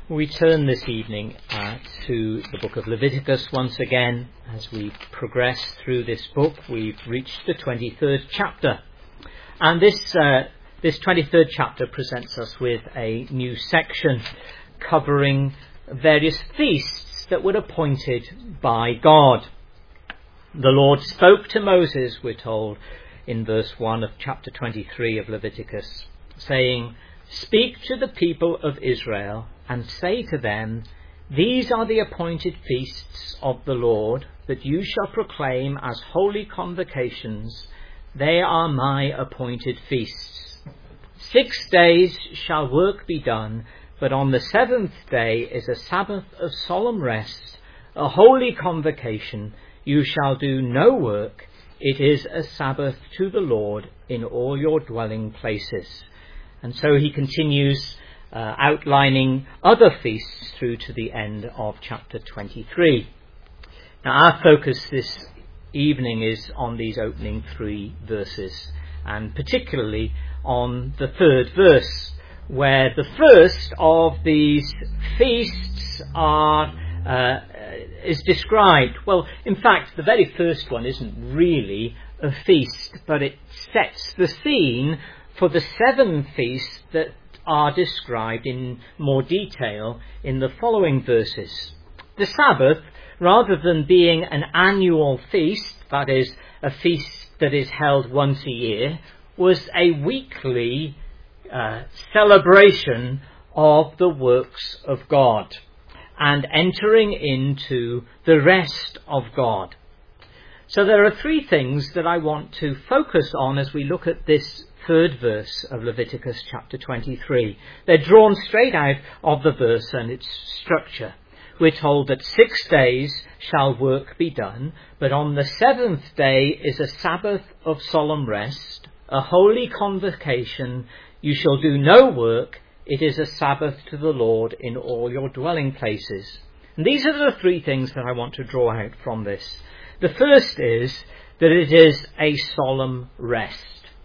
We turn this evening to the book of Leviticus once again. As we progress through this book, we've reached the 23rd chapter. And this 23rd chapter presents us with a new section covering various feasts that were appointed by God. The Lord spoke to Moses, we're told, in verse 1 of chapter 23 of Leviticus, saying, "Speak to the people of Israel and say to them, these are the appointed feasts of the Lord that you shall proclaim as holy convocations. They are my appointed feasts. 6 days shall work be done, but on the 7th day is a Sabbath of solemn rest, a holy convocation. You shall do no work. It is a Sabbath to the Lord in all your dwelling places." And so he continues outlining other feasts through to the end of chapter 23. Now our focus this evening is on these opening 3 verses, and particularly on the 3rd verse, where the first of these feasts is described. Well, in fact, the very first one isn't really a feast, but it sets the scene for the 7 feasts that are described in more detail in the following verses. The Sabbath, rather than being an annual feast, that is, a feast that is held once a year, was a weekly celebration of the works of God and entering into the rest of God. So there are 3 things that I want to focus on as we look at this 3rd verse of Leviticus chapter 23. They're drawn straight out of the verse and its structure. We're told that 6 days shall work be done, but on the 7th day is a Sabbath of solemn rest, a holy convocation. You shall do no work. It is a Sabbath to the Lord in all your dwelling places. And these are the 3 things that I want to draw out from this. The first is that it is a solemn rest.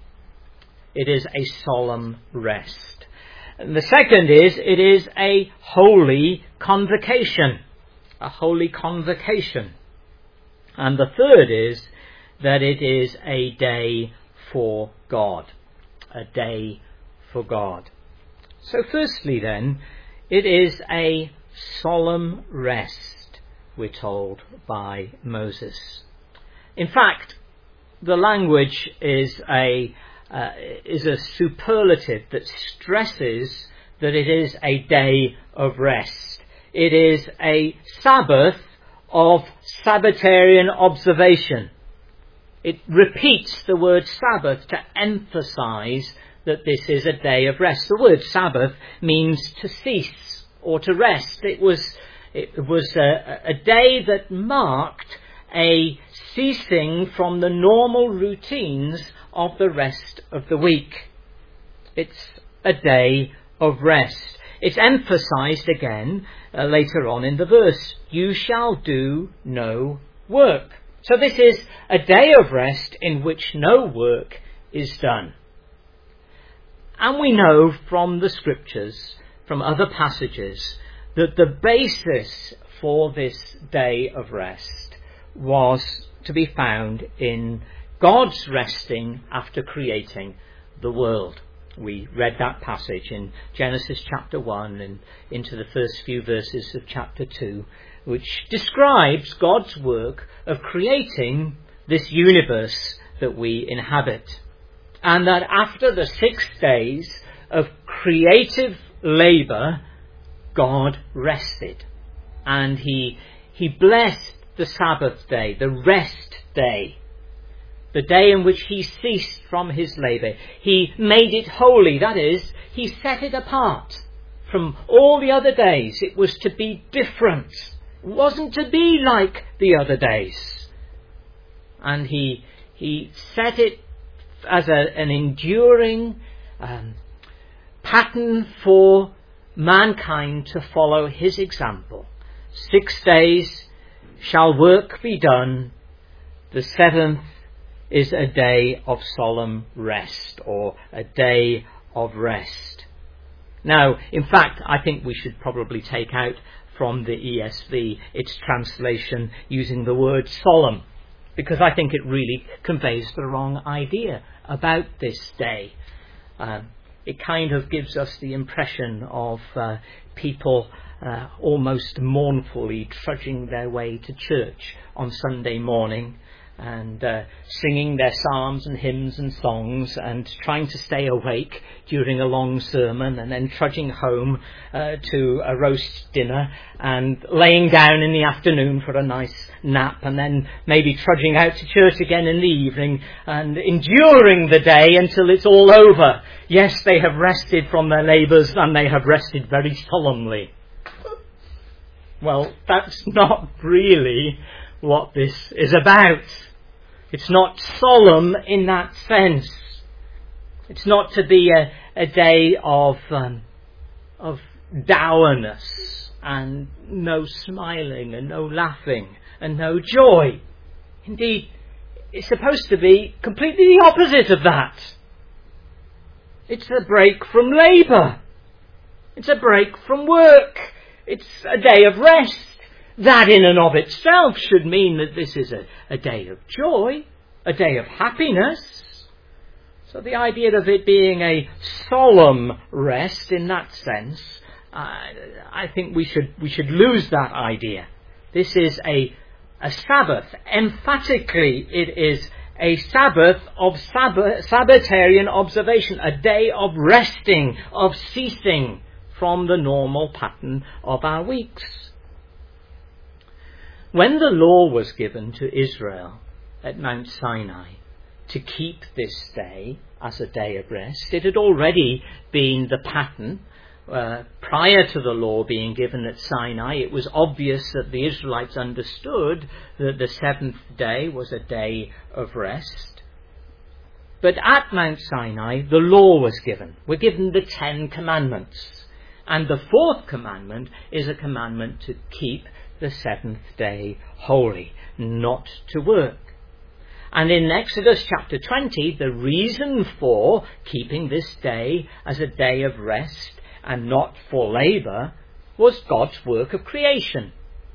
It is a solemn rest. And the second is it is a holy convocation. A holy convocation. And the third is that it is a day for God. A day for God. So firstly then, it is a solemn rest, we're told by Moses. In fact, the language is a superlative that stresses that it is a day of rest. It is a Sabbath of Sabbatarian observation. It repeats the word Sabbath to emphasize that this is a day of rest. The word Sabbath means to cease or to rest. It was a day that marked a ceasing from the normal routines of the rest of the week. It's a day of rest. It's emphasized again later on in the verse. You shall do no work. So this is a day of rest in which no work is done. And we know from the scriptures, from other passages, that the basis for this day of rest was to be found in God's resting after creating the world. We read that passage in Genesis chapter 1 and into the first few verses of chapter 2, which describes God's work of creating this universe that we inhabit. And that after the 6 days of creative labour, God rested. And he blessed the Sabbath day, the rest day, the day in which he ceased from his labour. He made it holy, that is, he set it apart from all the other days. It was to be different. It wasn't to be like the other days. And he set it as an enduring pattern for mankind to follow his example. 6 days shall work be done. The 7th is a day of solemn rest, or a day of rest. Now, in fact, I think we should probably take out from the ESV its translation using the word solemn, because I think it really conveys the wrong idea about this day. It kind of gives us the impression of people almost mournfully trudging their way to church on Sunday morning and singing their psalms and hymns and songs and trying to stay awake during a long sermon, and then trudging home to a roast dinner and laying down in the afternoon for a nice nap, and then maybe trudging out to church again in the evening and enduring the day until it's all over. Yes, they have rested from their labours, and they have rested very solemnly. Well, that's not really what this is about. It's not solemn in that sense. It's not to be a day of dourness and no smiling and no laughing and no joy. Indeed, it's supposed to be completely the opposite of that. It's a break from labour. It's a break from work. It's a day of rest. That in and of itself should mean that this is a day of joy, a day of happiness. So the idea of it being a solemn rest in that sense, I think we should lose that idea. This is a Sabbath. Emphatically, it is a Sabbath of Sabbatarian observation, a day of resting, of ceasing from the normal pattern of our weeks. When the law was given to Israel at Mount Sinai to keep this day as a day of rest, it had already been the pattern. Prior to the law being given at Sinai, it was obvious that the Israelites understood that the seventh day was a day of rest. But at Mount Sinai, the law was given. We're given the 10 commandments. And the fourth commandment is a commandment to keep the seventh day holy, not to work. And in Exodus chapter 20, the reason for keeping this day as a day of rest and not for labour was God's work of creation.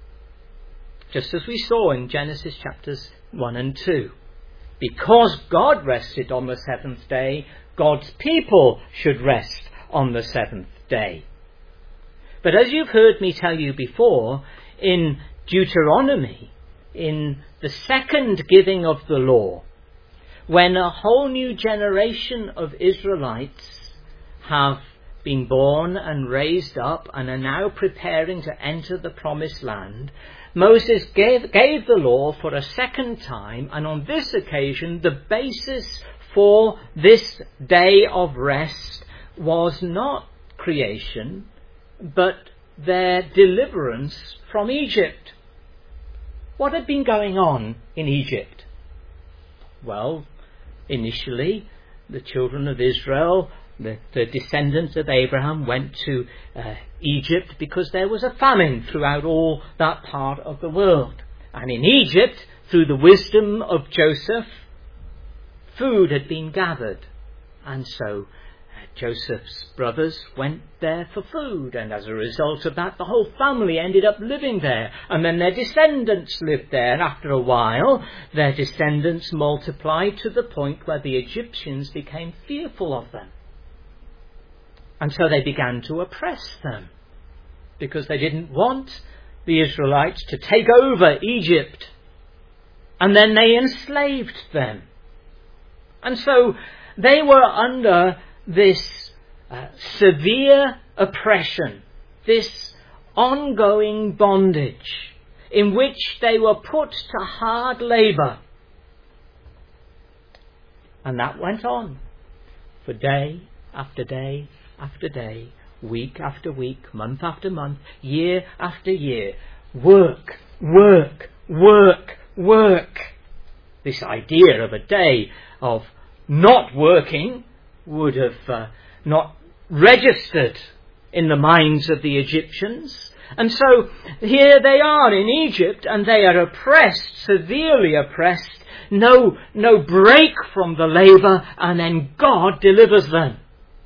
Just as we saw in Genesis chapters 1 and 2. Because God rested on the seventh day, God's people should rest on the seventh day. But as you've heard me tell you before, in Deuteronomy, in the second giving of the law, when a whole new generation of Israelites have been born and raised up and are now preparing to enter the promised land, Moses gave the law for a second time, and on this occasion the basis for this day of rest was not creation, but their deliverance from Egypt. What had been going on in Egypt? Well, initially, the children of Israel, the descendants of Abraham, went to Egypt because there was a famine throughout all that part of the world. And in Egypt, through the wisdom of Joseph, food had been gathered. And so Joseph's brothers went there for food, and as a result of that, the whole family ended up living there. And then their descendants lived there, and after a while, their descendants multiplied to the point where the Egyptians became fearful of them. And so they began to oppress them, because they didn't want the Israelites to take over Egypt. And then they enslaved them. And so they were under this severe oppression, this ongoing bondage, in which they were put to hard labour. And that went on for day after day after day, week after week, month after month, year after year. Work, work, work, work. This idea of a day of not working would have not registered in the minds of the Egyptians. And so here they are in Egypt, and they are oppressed, severely oppressed, no break from the labour, and then God delivers them.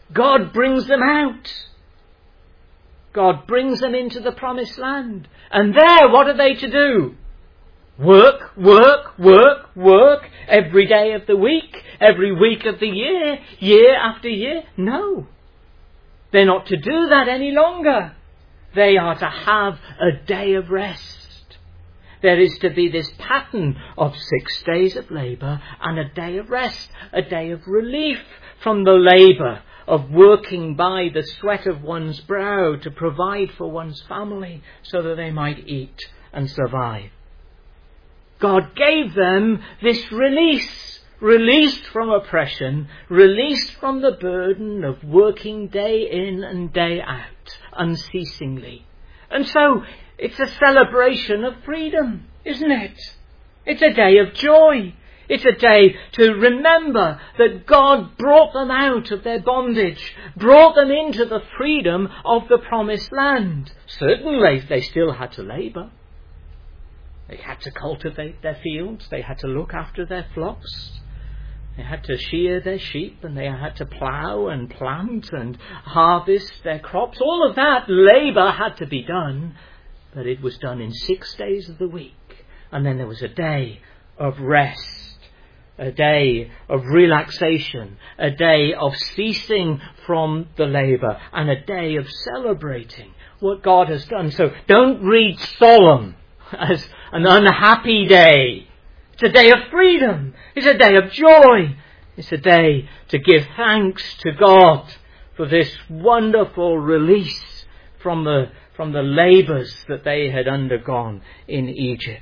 God brings them out. God brings them into the promised land. And there, what are they to do? Work, work, work, work every day of the week, every week of the year, year after year? No. They're not to do that any longer. They are to have a day of rest. There is to be this pattern of 6 days of labour and a day of rest, a day of relief from the labour of working by the sweat of one's brow to provide for one's family so that they might eat and survive. God gave them this release, released from oppression, released from the burden of working day in and day out, unceasingly. And so, it's a celebration of freedom, isn't it? It's a day of joy. It's a day to remember that God brought them out of their bondage, brought them into the freedom of the promised land. Certainly, they still had to labour. They had to cultivate their fields. They had to look after their flocks. They had to shear their sheep, and they had to plough and plant and harvest their crops. All of that labour had to be done, but it was done in 6 days of the week. And then there was a day of rest, a day of relaxation, a day of ceasing from the labour, and a day of celebrating what God has done. So don't read solemn as an unhappy day. It's a day of freedom. It's a day of joy. It's a day to give thanks to God for this wonderful release from the labours that they had undergone in Egypt.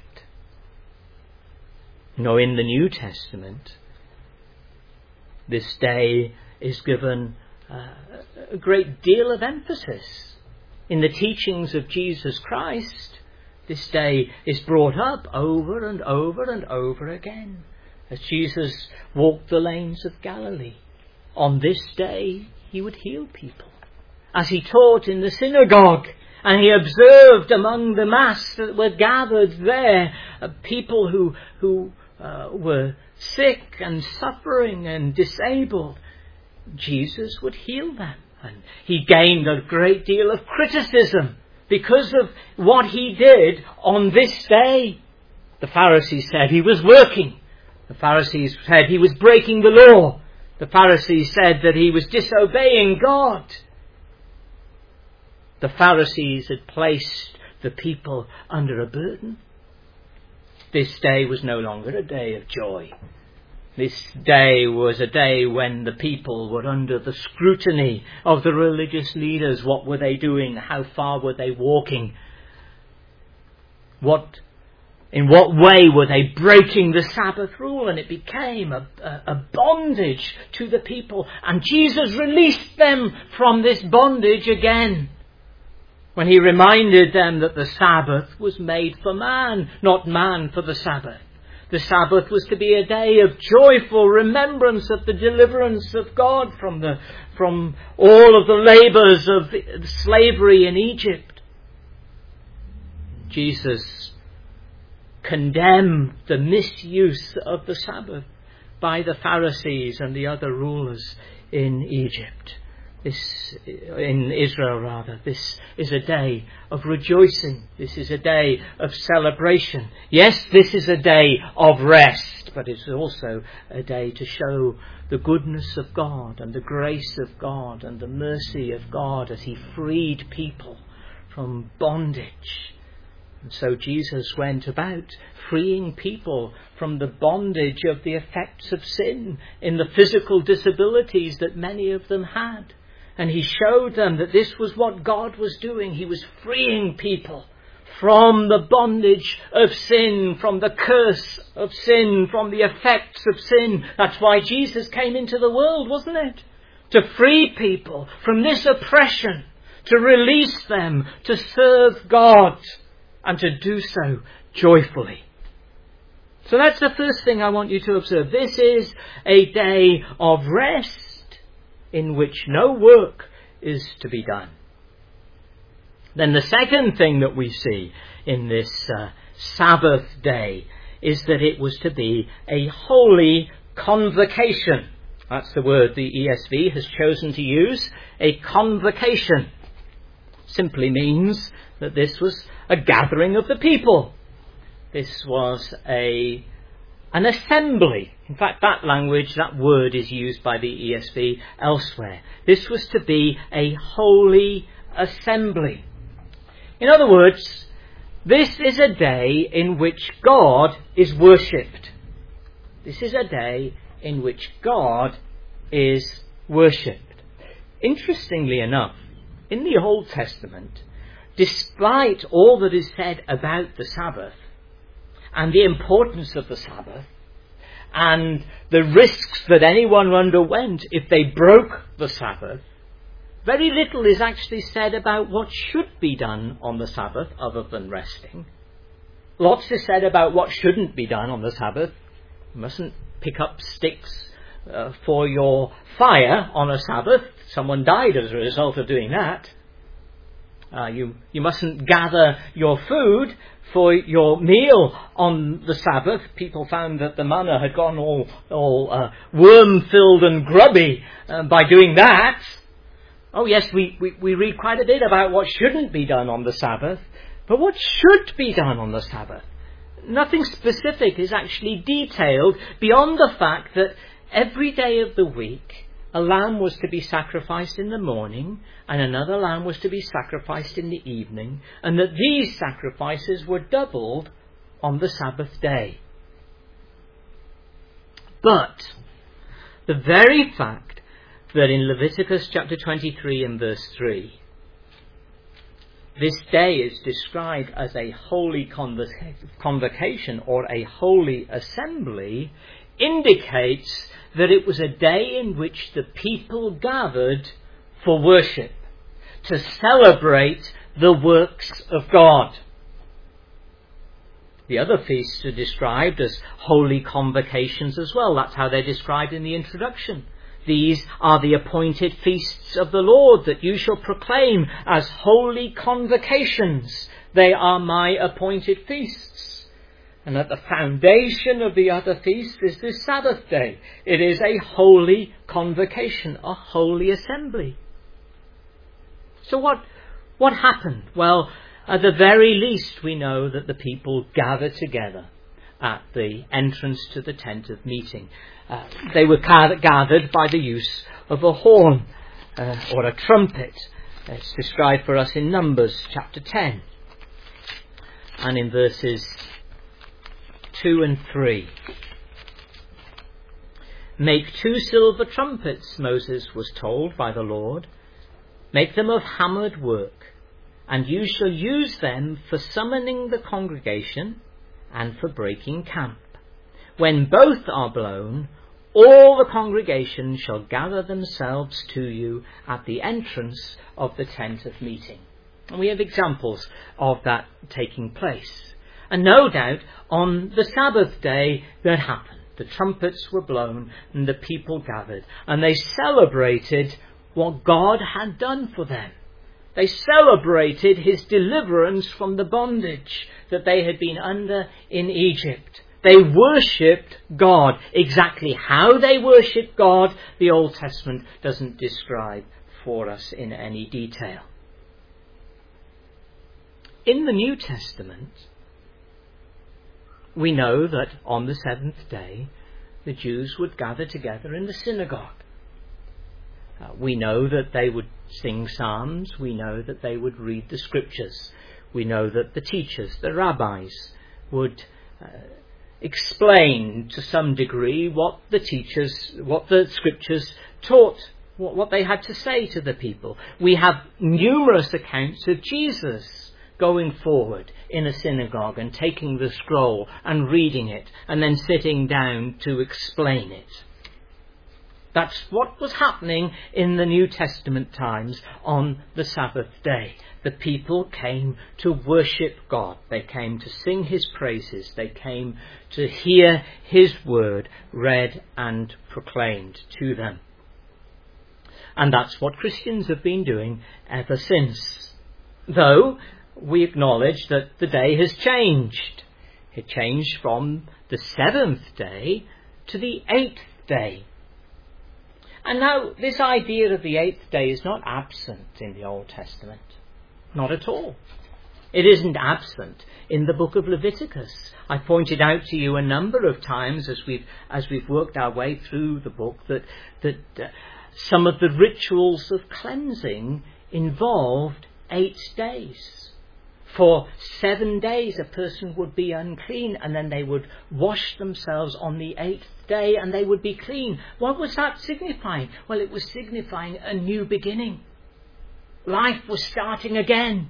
You know, in the New Testament, this day is given a great deal of emphasis. In the teachings of Jesus Christ, this day is brought up over and over and over again. As Jesus walked the lanes of Galilee, on this day he would heal people. As he taught in the synagogue, and he observed among the mass that were gathered there, people who were sick and suffering and disabled, Jesus would heal them. And he gained a great deal of criticism because of what he did on this day. The Pharisees said he was working. The Pharisees said he was breaking the law. The Pharisees said that he was disobeying God. The Pharisees had placed the people under a burden. This day was no longer a day of joy. This day was a day when the people were under the scrutiny of the religious leaders. What were they doing? How far were they walking? In what way were they breaking the Sabbath rule? And it became a bondage to the people. And Jesus released them from this bondage again, when he reminded them that the Sabbath was made for man, not man for the Sabbath. The Sabbath was to be a day of joyful remembrance of the deliverance of God from all of the labours of slavery in Egypt. Jesus condemned the misuse of the Sabbath by the Pharisees and the other rulers in Egypt. In Israel rather. This is a day of rejoicing. This is a day of celebration. Yes, this is a day of rest, but it's also a day to show the goodness of God and the grace of God and the mercy of God as he freed people from bondage. And so Jesus went about freeing people from the bondage of the effects of sin in the physical disabilities that many of them had. And he showed them that this was what God was doing. He was freeing people from the bondage of sin, from the curse of sin, from the effects of sin. That's why Jesus came into the world, wasn't it? To free people from this oppression, to release them, to serve God, and to do so joyfully. So that's the first thing I want you to observe. This is a day of rest, in which no work is to be done. Then the second thing that we see in this Sabbath day is that it was to be a holy convocation. That's the word the ESV has chosen to use. A convocation simply means that this was a gathering of the people. This was an assembly. In fact, that language, that word is used by the ESV elsewhere. This was to be a holy assembly. In other words, this is a day in which God is worshipped. This is a day in which God is worshipped. Interestingly enough, in the Old Testament, despite all that is said about the Sabbath and the importance of the Sabbath and the risks that anyone underwent if they broke the Sabbath, very little is actually said about what should be done on the Sabbath other than resting. Lots is said about what shouldn't be done on the Sabbath. You mustn't pick up sticks for your fire on a Sabbath. Someone died as a result of doing that. You mustn't gather your food for your meal on the Sabbath. People found that the manna had gone all worm-filled and grubby by doing that. Oh yes, we read quite a bit about what shouldn't be done on the Sabbath, but what should be done on the Sabbath? Nothing specific is actually detailed beyond the fact that every day of the week a lamb was to be sacrificed in the morning and another lamb was to be sacrificed in the evening, and that these sacrifices were doubled on the Sabbath day. But the very fact that in Leviticus chapter 23 and verse 3, this day is described as a holy convocation or a holy assembly, indicates that it was a day in which the people gathered for worship, to celebrate the works of God. The other feasts are described as holy convocations as well. That's how they're described in the introduction. These are the appointed feasts of the Lord that you shall proclaim as holy convocations. They are my appointed feasts. And at the foundation of the other feasts is this Sabbath day. It is a holy convocation, a holy assembly. So what happened? Well, at the very least we know that the people gathered together at the entrance to the tent of meeting. They were gathered by the use of a horn or a trumpet. It's described for us in Numbers chapter 10 and in verses 2 and 3. Make 2 silver trumpets, Moses was told by the Lord. Make them of hammered work, and you shall use them for summoning the congregation and for breaking camp. When both are blown, all the congregation shall gather themselves to you at the entrance of the tent of meeting. And we have examples of that taking place. And no doubt on the Sabbath day that happened. The trumpets were blown and the people gathered, and they celebrated what God had done for them. They celebrated his deliverance from the bondage that they had been under in Egypt. They worshipped God. Exactly how they worshipped God, the Old Testament doesn't describe for us in any detail. In the New Testament, we know that on the seventh day, the Jews would gather together in the synagogue. We know that they would sing psalms. We know that they would read the scriptures. We know that the teachers, the rabbis, would explain to some degree what the scriptures taught, what they had to say to the people. We have numerous accounts of Jesus going forward in a synagogue and taking the scroll and reading it and then sitting down to explain it. That's what was happening in the New Testament times on the Sabbath day. The people came to worship God. They came to sing his praises. They came to hear his word read and proclaimed to them. And that's what Christians have been doing ever since. Though we acknowledge that the day has changed. It changed from the 7th day to the 8th day. And now, this idea of the 8th day is not absent in the Old Testament. Not at all. It isn't absent in the book of Leviticus. I pointed out to you a number of times as we've worked our way through the book that some of the rituals of cleansing involved 8 days. For 7 days a person would be unclean, and then they would wash themselves on the 8th day and they would be clean. What was that signifying? Well, it was signifying a new beginning. Life was starting again.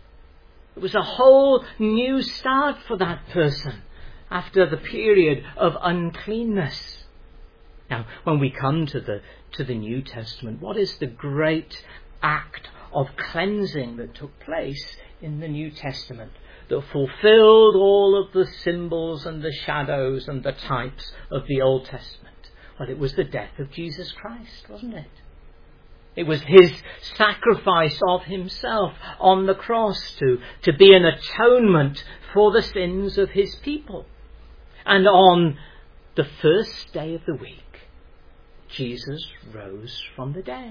It was a whole new start for that person after the period of uncleanness. Now, when we come to the New Testament, what is the great act of cleansing that took place in the New Testament that fulfilled all of the symbols and the shadows and the types of the Old Testament? Well, it was the death of Jesus Christ, wasn't it? It was his sacrifice of himself on the cross to be an atonement for the sins of his people. And on the first day of the week, Jesus rose from the dead.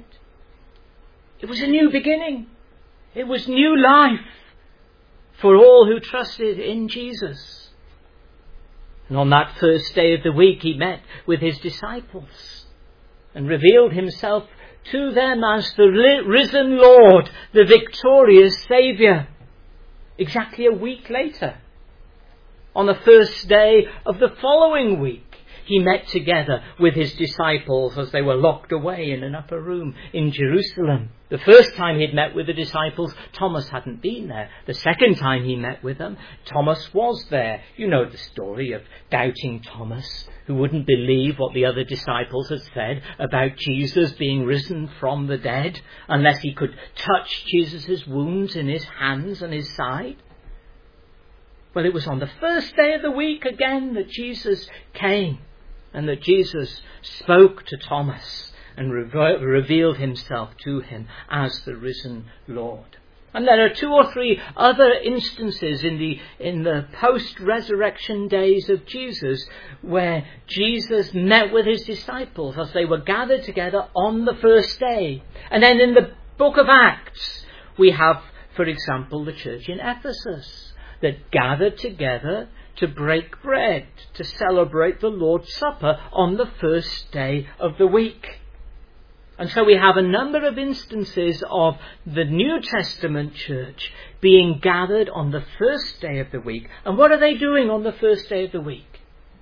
It was a new beginning. It was new life for all who trusted in Jesus. And on that first day of the week, he met with his disciples and revealed himself to them as the risen Lord, the victorious Saviour. Exactly a week later, on the first day of the following week, he met together with his disciples as they were locked away in an upper room in Jerusalem. The first time he'd met with the disciples, Thomas hadn't been there. The second time he met with them, Thomas was there. You know the story of doubting Thomas, who wouldn't believe what the other disciples had said about Jesus being risen from the dead unless he could touch Jesus' wounds in his hands and his side. Well, it was on the first day of the week again that Jesus came and that Jesus spoke to Thomas and revealed himself to him as the risen Lord. And there are 2 or 3 other instances in the post-resurrection days of Jesus where Jesus met with his disciples as they were gathered together on the first day. And then in the book of Acts, we have, for example, the church in Ephesus that gathered together to break bread, to celebrate the Lord's Supper on the first day of the week. And so we have a number of instances of the New Testament church being gathered on the first day of the week. And what are they doing on the first day of the week?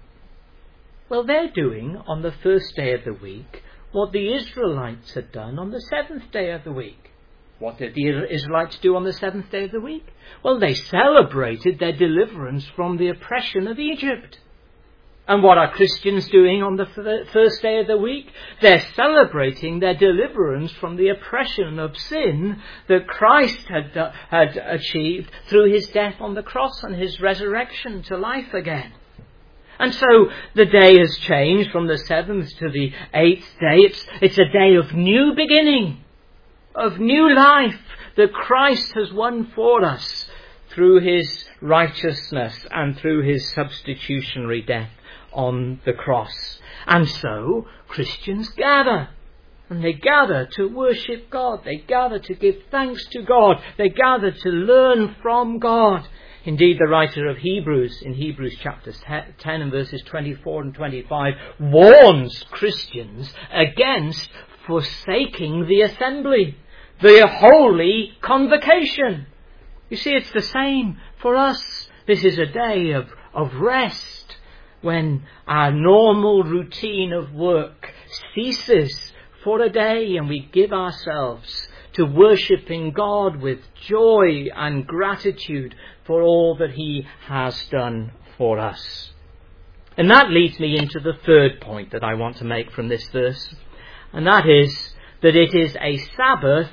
Well, they're doing on the first day of the week what the Israelites had done on the 7th day of the week. What did the Israelites do on the 7th day of the week? Well, they celebrated their deliverance from the oppression of Egypt. And what are Christians doing on the first day of the week? They're celebrating their deliverance from the oppression of sin that Christ had achieved through his death on the cross and his resurrection to life again. And so the day has changed from the 7th to the 8th day. It's a day of new beginning, of new life that Christ has won for us through his righteousness and through his substitutionary death on the cross. And so Christians gather. And they gather to worship God. They gather to give thanks to God. They gather to learn from God. Indeed, the writer of Hebrews, in Hebrews chapter 10 and verses 24 and 25, warns Christians against forsaking the assembly, the holy convocation. You see, it's the same for us. This is a day of rest when our normal routine of work ceases for a day and we give ourselves to worshipping God with joy and gratitude for all that he has done for us. And that leads me into the third point that I want to make from this verse, and that is that it is a Sabbath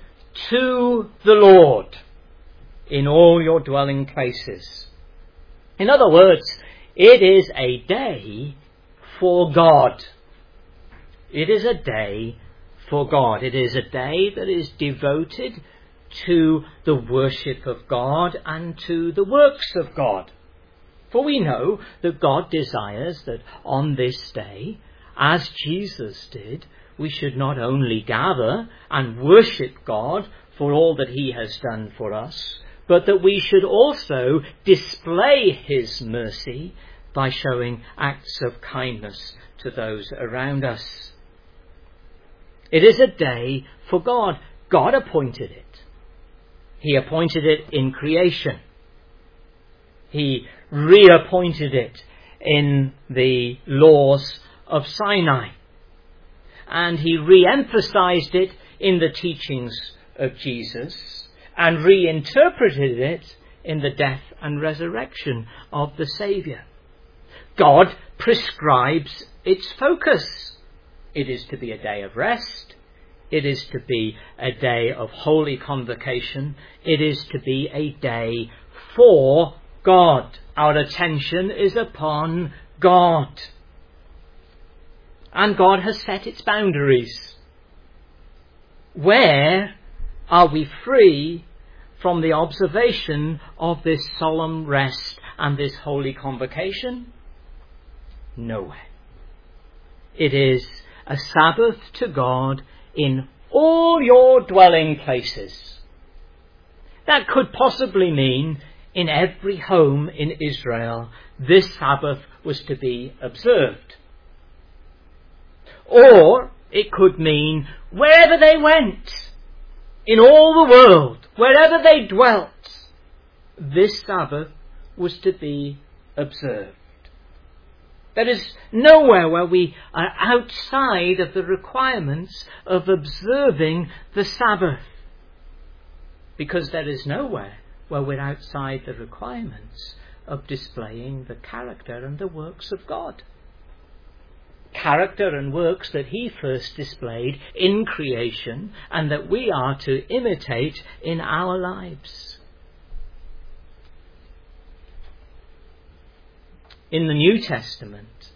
to the Lord in all your dwelling places. In other words, it is a day for God. It is a day for God. It is a day that is devoted to the worship of God and to the works of God. For we know that God desires that on this day, as Jesus did, we should not only gather and worship God for all that he has done for us, but that we should also display his mercy by showing acts of kindness to those around us. It is a day for God. God appointed it. He appointed it in creation. He reappointed it in the laws of Sinai. And he re-emphasized it in the teachings of Jesus and reinterpreted it in the death and resurrection of the Saviour. God prescribes its focus. It is to be a day of rest. It is to be a day of holy convocation. It is to be a day for God. Our attention is upon God. And God has set its boundaries. Where are we free from the observation of this solemn rest and this holy convocation? Nowhere. It is a Sabbath to God in all your dwelling places. That could possibly mean in every home in Israel this Sabbath was to be observed. Or it could mean wherever they went, in all the world, wherever they dwelt, this Sabbath was to be observed. There is nowhere where we are outside of the requirements of observing the Sabbath, because there is nowhere where we're outside the requirements of displaying the character and the works of God. Character and works that he first displayed in creation and that we are to imitate in our lives. In the New Testament,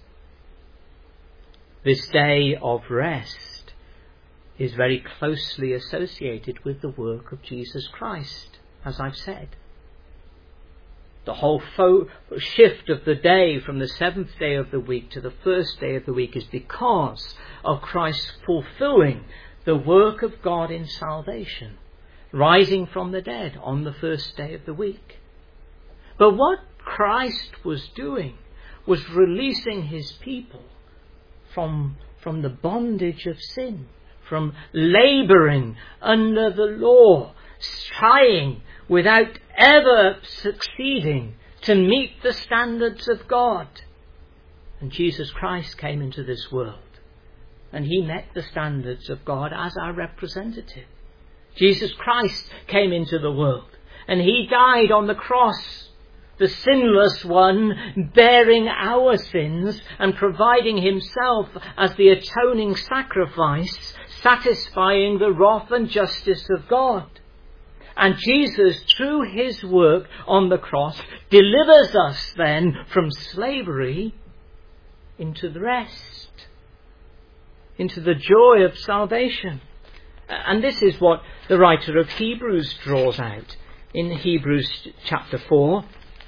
this day of rest is very closely associated with the work of Jesus Christ, as I've said. The whole shift of the day from the seventh day of the week to the first day of the week is because of Christ fulfilling the work of God in salvation, rising from the dead on the first day of the week. But what Christ was doing was releasing his people from the bondage of sin, from labouring under the law, trying without ever succeeding to meet the standards of God. And Jesus Christ came into this world and he met the standards of God as our representative. Jesus Christ came into the world and he died on the cross, the sinless one, bearing our sins and providing himself as the atoning sacrifice, satisfying the wrath and justice of God. And Jesus, through his work on the cross, delivers us then from slavery into the rest, into the joy of salvation. And this is what the writer of Hebrews draws out in Hebrews chapter 4,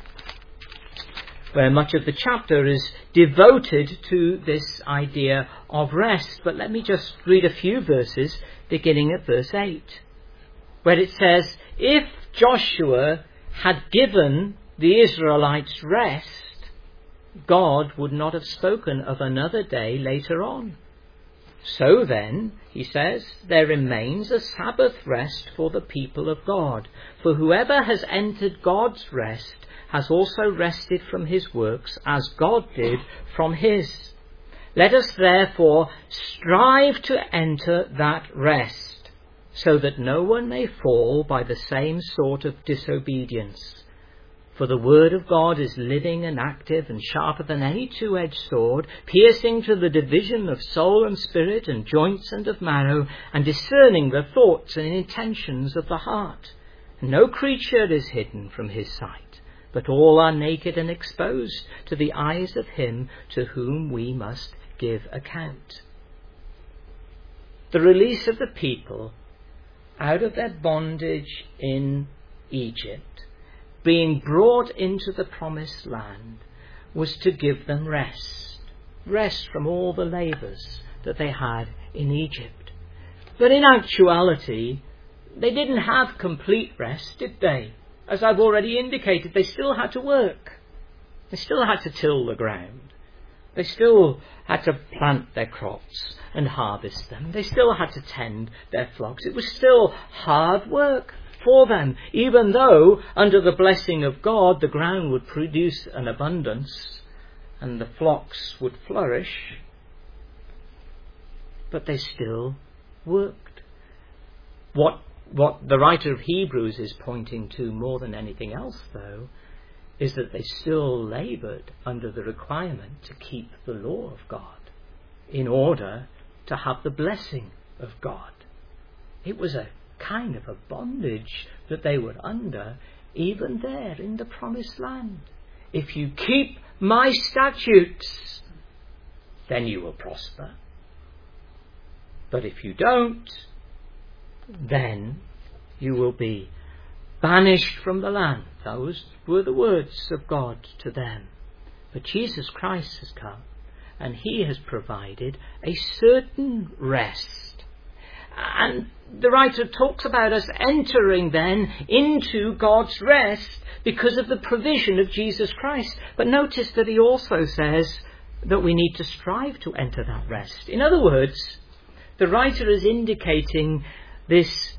where much of the chapter is devoted to this idea of rest. But let me just read a few verses, beginning at verse 8. Where it says, if Joshua had given the Israelites rest, God would not have spoken of another day later on. So then, he says, there remains a Sabbath rest for the people of God. For whoever has entered God's rest has also rested from his works as God did from his. Let us therefore strive to enter that rest, so that no one may fall by the same sort of disobedience. For the word of God is living and active and sharper than any two-edged sword, piercing to the division of soul and spirit and joints and of marrow, and discerning the thoughts and intentions of the heart. No creature is hidden from his sight, but all are naked and exposed to the eyes of him to whom we must give account. The release of the people out of their bondage in Egypt, being brought into the promised land, was to give them rest. Rest from all the labours that they had in Egypt. But in actuality, they didn't have complete rest, did they? As I've already indicated, they still had to work. They still had to till the ground. They still had to plant their crops and harvest them. They still had to tend their flocks. It was still hard work for them, even though under the blessing of God the ground would produce an abundance and the flocks would flourish. But they still worked. What the writer of Hebrews is pointing to more than anything else, though, is that they still laboured under the requirement to keep the law of God in order to have the blessing of God. It was a kind of a bondage that they were under, even there in the promised land. If you keep my statutes, then you will prosper. But if you don't, then you will be banished from the land. Those were the words of God to them. But Jesus Christ has come, and he has provided a certain rest. And the writer talks about us entering then into God's rest because of the provision of Jesus Christ. But notice that he also says that we need to strive to enter that rest. In other words, the writer is indicating this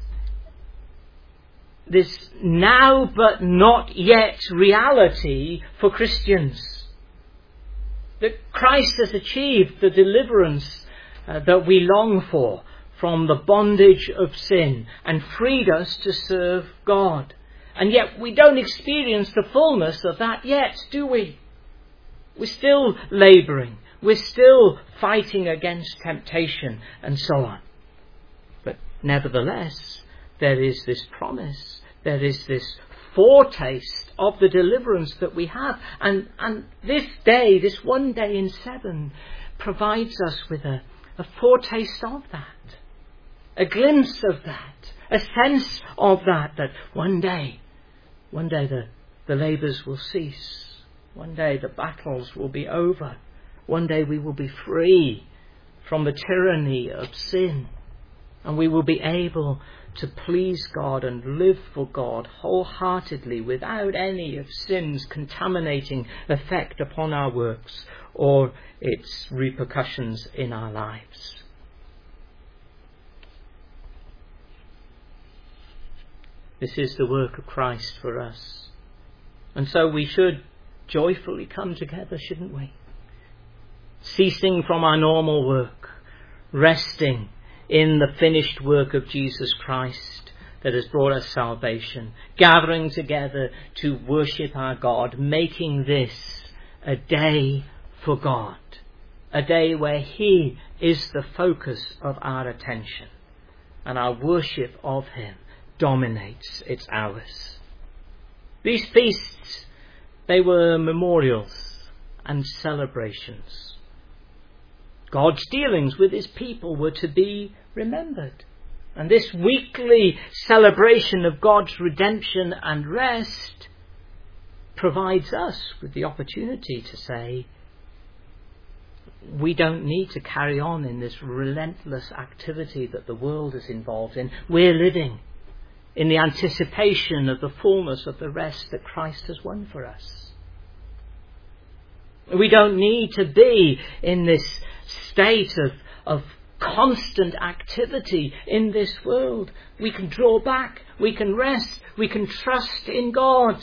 now but not yet reality for Christians. That Christ has achieved the deliverance that we long for from the bondage of sin and freed us to serve God. And yet we don't experience the fullness of that yet, do we? We're still labouring. We're still fighting against temptation and so on. But nevertheless, there is this promise. There is this foretaste of the deliverance that we have. And this day, this one day in 7, provides us with a foretaste of that. A glimpse of that. A sense of that one day the labours will cease. One day the battles will be over. One day we will be free from the tyranny of sin. And we will be able to please God and live for God wholeheartedly without any of sin's contaminating effect upon our works or its repercussions in our lives. This is the work of Christ for us. And so we should joyfully come together, shouldn't we? Ceasing from our normal work, resting in the finished work of Jesus Christ that has brought us salvation, gathering together to worship our God, making this a day for God, a day where he is the focus of our attention and our worship of him dominates its hours. These feasts, they were memorials and celebrations. God's dealings with his people were to be remembered. And this weekly celebration of God's redemption and rest provides us with the opportunity to say, we don't need to carry on in this relentless activity that the world is involved in. We're living in the anticipation of the fullness of the rest that Christ has won for us. We don't need to be in this state of constant activity in this world. We can draw back, we can rest, we can trust in God.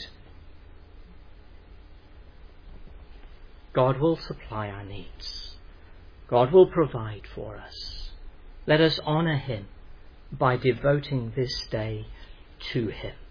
God will supply our needs. God will provide for us. Let us honour him by devoting this day to him.